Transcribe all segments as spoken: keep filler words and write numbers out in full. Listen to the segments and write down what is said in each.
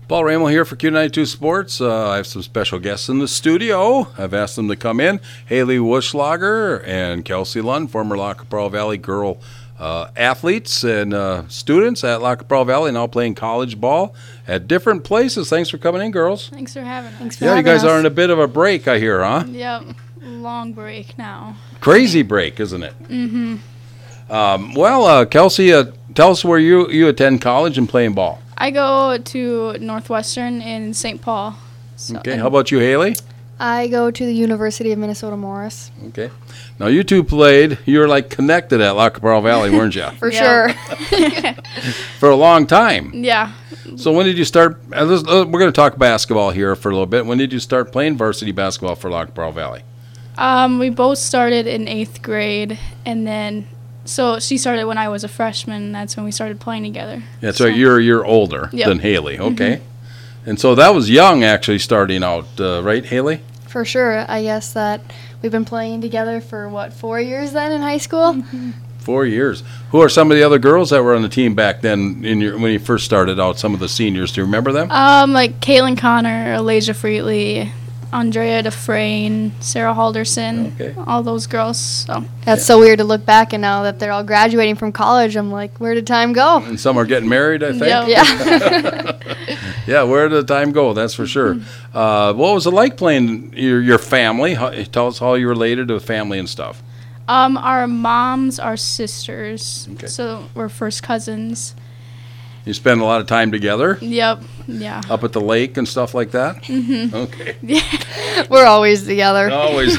Paul Ramel here for Q ninety-two Sports. Uh, I have some special guests in the studio. I've asked them to come in. Haley Wuschlager and Kelsey Lund, former La Capral Valley girl uh, athletes and uh, students at La Capral Valley, now playing college ball at different places. Thanks for coming in, girls. Thanks for having us. Thanks for yeah, you guys us. are in a bit of a break, I hear, huh? Yep, long break now. Crazy break, isn't it? Mm-hmm. Um, well, uh, Kelsey, uh, tell us where you, you attend college and playing ball. I go to Northwestern in Saint Paul. So okay, how about you, Haley? I go to the University of Minnesota Morris. Okay. Now, you two played, you were like connected at La Capral Valley, weren't you? For sure. For a long time. Yeah. So when did you start, uh, let's, uh, we're going to talk basketball here for a little bit. When did you start playing varsity basketball for La Capral Valley? Um, we both started in eighth grade, and then... So she started when I was a freshman, and that's when we started playing together. That's so. right. You're a year older yep. than Haley. Okay. Mm-hmm. And so that was young, actually, starting out, uh, right, Haley? For sure. I guess that we've been playing together for, what, four years then in high school? Mm-hmm. Four years. Who are some of the other girls that were on the team back then in your, when you first started out, some of the seniors? Do you remember them? Um, like Caitlin Connor, Alasia Freetley, Andrea Dufresne, Sarah Halderson, okay. all those girls. So That's yeah. so weird to look back and now that they're all graduating from college, I'm like, where did time go? And some are getting married, I think. Yep. Yeah. Yeah, where did the time go? That's for sure. Uh, what was it like playing your, your family? How, tell us how you related to family and stuff. Um, our moms are sisters, okay. so we're first cousins. You spend a lot of time together? Yep, yeah. Up at the lake and stuff like that? Mm-hmm. Okay. Yeah. We're always together. Always.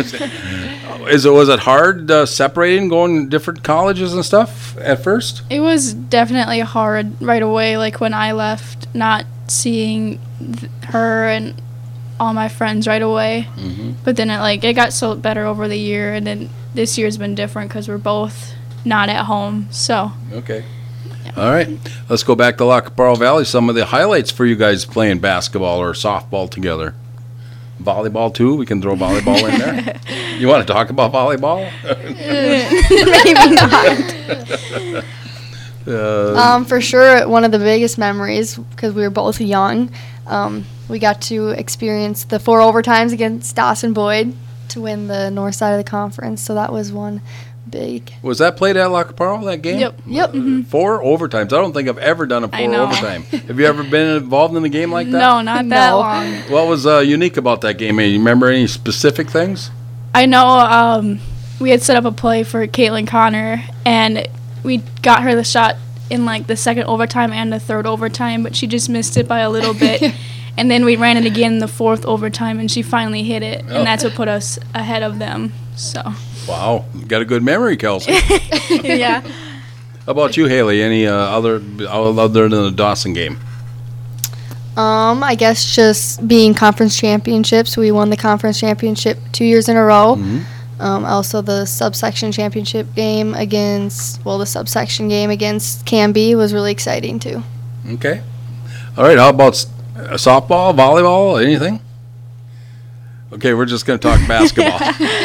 Is it, was it hard uh, separating, going to different colleges and stuff at first? It was definitely hard right away, like when I left, not seeing th- her and all my friends right away. Mm-hmm. But then it, like, it got so better over the year, and then this year's been different because we're both not at home, so. Okay. All right, let's go back to La Capral Valley. Some of the highlights for you guys playing basketball or softball together. Volleyball, too. We can throw volleyball in there. You want to talk about volleyball? Maybe not. uh, um, for sure, one of the biggest memories, because we were both young, um, we got to experience the four overtimes against Dawson Boyd to win the north side of the conference, so that was one big. Was that played at La Capral, that game? Yep. Yep. Mm-hmm. Four overtimes. I don't think I've ever done a four overtime. Have you ever been involved in a game like that? No, not that No. long. What was uh, unique about that game? You remember any specific things? I know um, we had set up a play for Caitlin Connor, and we got her the shot in like the second overtime and the third overtime, but she just missed it by a little bit. And then we ran it again in the fourth overtime, and she finally hit it, oh. and that's what put us ahead of them. So. Wow, got a good memory, Kelsey. Yeah. How about you, Haley? Any uh, other other than the Dawson game? Um, I guess just being conference championships. We won the conference championship two years in a row. Mm-hmm. Um, also the subsection championship game against, well, the subsection game against Canby was really exciting too. Okay. All right. How about uh, softball, volleyball, anything? Okay, we're just going to talk basketball.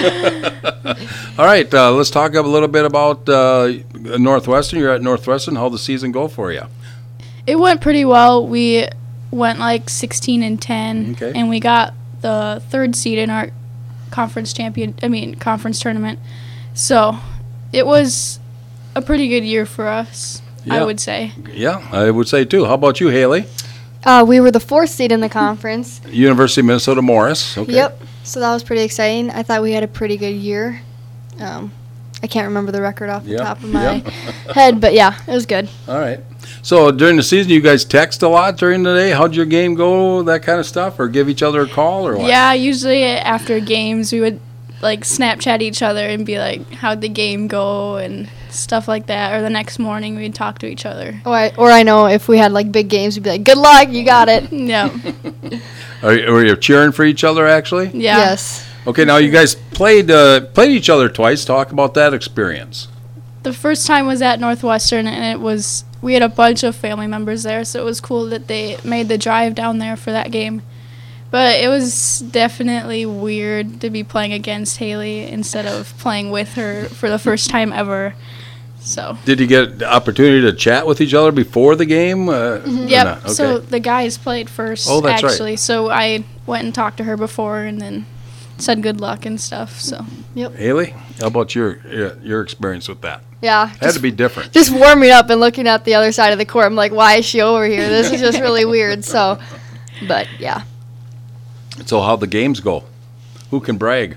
All right, uh, let's talk a little bit about uh, Northwestern. You're at Northwestern. How'd the season go for you? It went pretty well. We went like sixteen and ten, okay. and we got the third seed in our conference champion. I mean, conference tournament. So it was a pretty good year for us, yeah. I would say. Yeah, I would say too. How about you, Haley? Uh, we were the fourth seed in the conference. University of Minnesota Morris. Okay. Yep. So that was pretty exciting. I thought we had a pretty good year. Um, I can't remember the record off the yep. top of my yep. head, but yeah, it was good. All right. So during the season, you guys text a lot during the day? How'd your game go, that kind of stuff? Or give each other a call or what? Yeah, usually after games, we would like Snapchat each other and be like, how'd the game go and stuff like that. Or the next morning, we'd talk to each other. Or I, or I know if we had like big games, we'd be like, good luck, you got it. Yeah. Are you, were you cheering for each other, actually? Yeah. Yes. Okay, now you guys played uh, played each other twice. Talk about that experience. The first time was at Northwestern, and it was we had a bunch of family members there, so it was cool that they made the drive down there for that game. But it was definitely weird to be playing against Haley instead of playing with her for the first time ever. So. Did you get the opportunity to chat with each other before the game? Uh, Mm-hmm. Yep. Okay. So the guys played first. Oh, that's right. actually. So I went and talked to her before, and then said good luck and stuff. So. Yep. Haley, how about your your, your experience with that? Yeah. It had to be different. Just warming up and looking at the other side of the court. I'm like, why is she over here? This is just really weird. So, but yeah. So how'd the games go? Who can brag?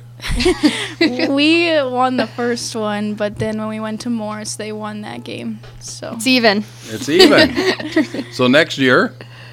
We won the first one, but then when we went to Morris, they won that game. So It's even. It's even. So next year,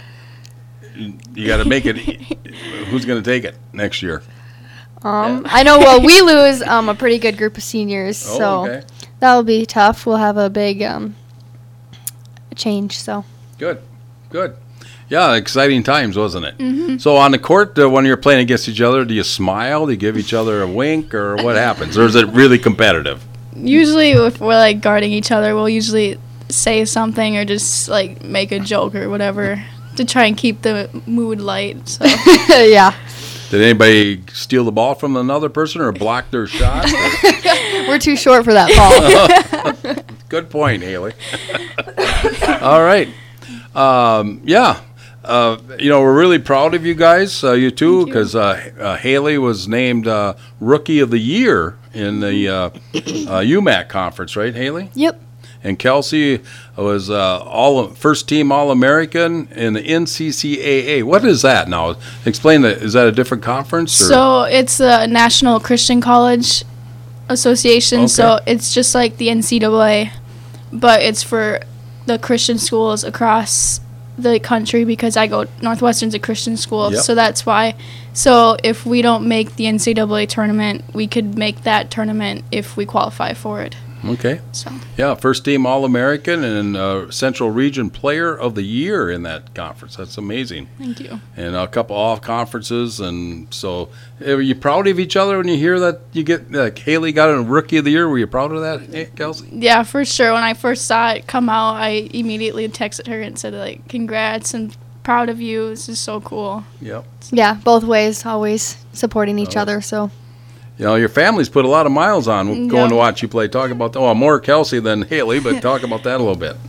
you got to make it. Who's going to take it next year? Um, I know. Well, we lose um, a pretty good group of seniors, Oh, so okay. that'll be tough. We'll have a big um, change. So Good, good. Yeah, exciting times, wasn't it? Mm-hmm. So on the court, uh, when you're playing against each other, do you smile? Do you give each other a wink, or what happens? Or is it really competitive? usually if we're like guarding each other, we'll usually say something or just like make a joke or whatever to try and keep the mood light. So yeah, Did anybody steal the ball from another person or block their shot? Or- we're too short for that ball. Good point, Haley. All right. Um, yeah. Uh, you know, we're really proud of you guys, uh, you two, because uh, uh, Haley was named uh, Rookie of the Year in the uh, uh, U M A C conference, right, Haley? Yep. And Kelsey was uh, all first team All American in the N C C A A. What is that now? Explain that. Is that a different conference? Or? So it's the National Christian College Association. Okay. So it's just like the N C double A, but it's for the Christian schools across the country because I go Northwestern's a Christian school, Yep. so that's why. So if we don't make the N C double A tournament, we could make that tournament if we qualify for it. Okay. So Yeah, first team All American and uh, Central Region Player of the Year in that conference. That's amazing. thank you. And a couple off conferences, and so are you proud of each other when you hear that you get like Haley got a Rookie of the Year? Were you proud of that, eh, Kelsey? Yeah, for sure. When I first saw it come out, I immediately texted her and said like, "Congrats and proud of you. This is so cool." Yep. Yeah, both ways, always supporting each other. So You know, your family's put a lot of miles on going Yeah. to watch you play. Talk about, oh, more Kelsey than Haley, but talk about that a little bit.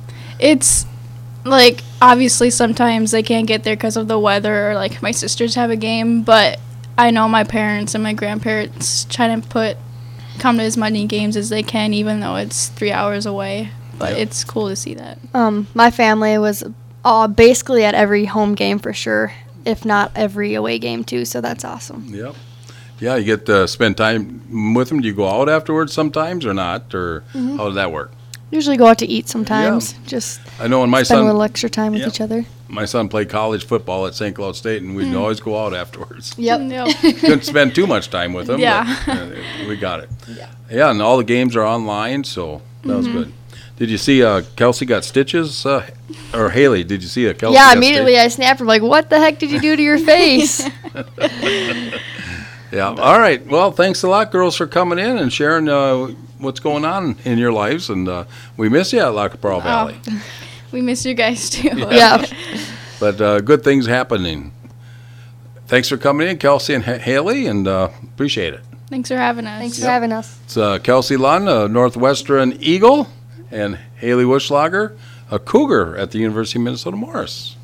It's like obviously sometimes they can't get there because of the weather or like my sisters have a game, but I know my parents and my grandparents try to put come to as many games as they can even though it's three hours away, but Yep. it's cool to see that. um, my family was uh, basically at every home game for sure, if not every away game too. So that's awesome. Yep. Yeah, you get to spend time with them. Do you go out afterwards sometimes or not? Or how does that work? Usually go out to eat sometimes. Just I know when my spend a son little extra time with Yeah. each other. my son played college football at Saint Cloud State, and we'd always go out afterwards. Yep. No. Couldn't spend too much time with him. Yeah. But, uh, we got it. Yeah. Yeah, and all the games are online, so that was good. Did you see uh, Kelsey got stitches? Uh, or Haley, did you see a Kelsey Yeah, got immediately I snapped. I'm like, "What the heck did you do to your face?" Yeah. All right. Well, thanks a lot, girls, for coming in and sharing uh, what's going on in your lives. And uh, we miss you at Lac Pearl Valley. Oh, we miss you guys too. Yeah. But uh, good things happening. Thanks for coming in, Kelsey and Ha- Haley, and uh, appreciate it. Thanks for having us. Thanks for having us. It's uh, Kelsey Lunn, a Northwestern Eagle, and Haley Wuschlager, a Cougar at the University of Minnesota Morris.